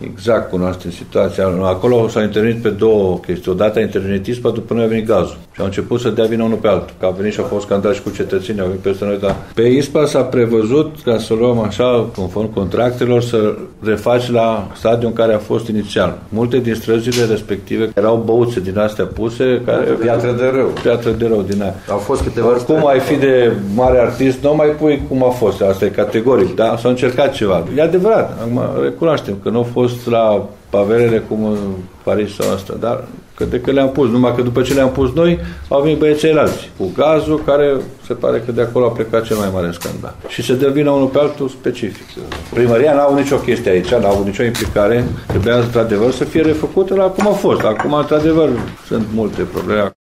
exact cunoaștem situația. Acolo s-a intervenit pe două chestii. Odată a intervenit ISPA, după noi a venit gazul. Și au început să dea vina unul pe altul. Că a venit și a fost scandal și cu cetățenii, au venit peste noi, dar pe ISPA s-a prevăzut, ca să luăm așa, conform contractelor, să refaci la stadiul în care a fost inițial. Multe din străzile respective erau băuțe din astea puse, care... Piatră de rău din aia. Au fost câteva... Oricum ai fi de mare artist, nu mai pui cum a fost, asta e categoric, da? S-a încercat ceva. E adevărat, acum recunoaștem că nu au fost la pavelele cum în Paris sau asta, dar că le-am pus, numai că după ce le-am pus noi, au venit băieții alții, cu gazul, care se pare că de acolo a plecat cel mai mare scandal. Și se dă vina unul pe altul specific. Primăria n-a avut nicio chestie aici, n-a avut nicio implicare, trebuia într-adevăr să fie refăcută la cum a fost. Acum, într-adevăr, sunt multe probleme.